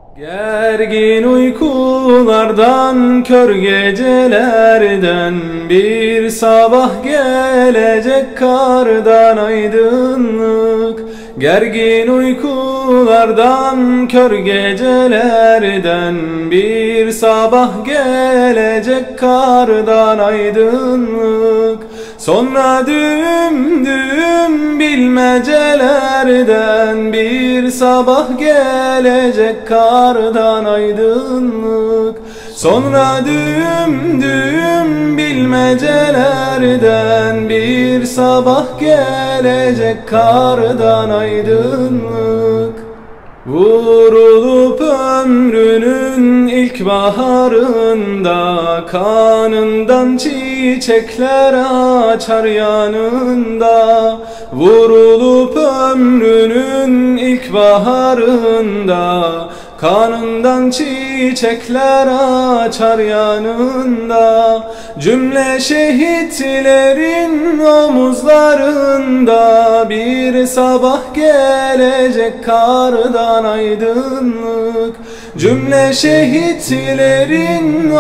Gergin uykulardan, kör gecelerden bir sabah gelecek kardan aydınlık. Gergin uykulardan, kör gecelerden bir sabah gelecek kardan aydınlık. Sonra düğüm düğüm bilmecelerden bir sabah gelecek kardan aydınlık. Sonra düğüm düğüm bilmecelerden bir sabah gelecek kardan aydınlık. Vurulup ömrünün ilk baharında, kanından çiçekler açar yanında. Vurulup ömrünün ilk baharında, kanından çiçekler açar yanında. Cümle şehitlerin omuzlarında bir sabah gelecek kardan aydınlık. Cümle şehitlerin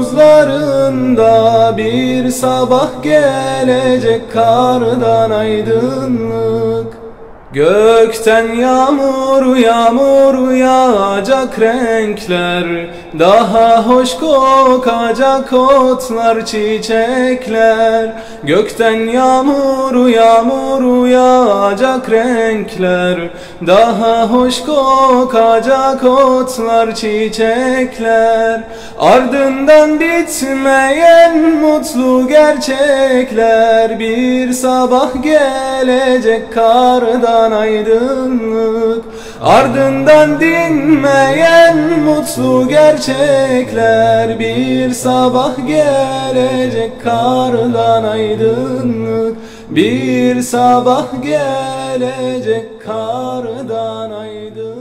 omuzlarında bir sabah gelecek kardan aydınlık. Gökten yağmur yağmur yağacak renkler, daha hoş kokacak otlar çiçekler. Gökten yağmur yağmur yağacak renkler, daha hoş kokacak otlar çiçekler. Ardından bitmeyen mutlu gerçekler, bir sabah gelecek kardan aydınlık. Ardından dinmeyen mutlu gerçekler, bir sabah gelecek kardan aydınlık. Bir sabah gelecek kardan aydınlık.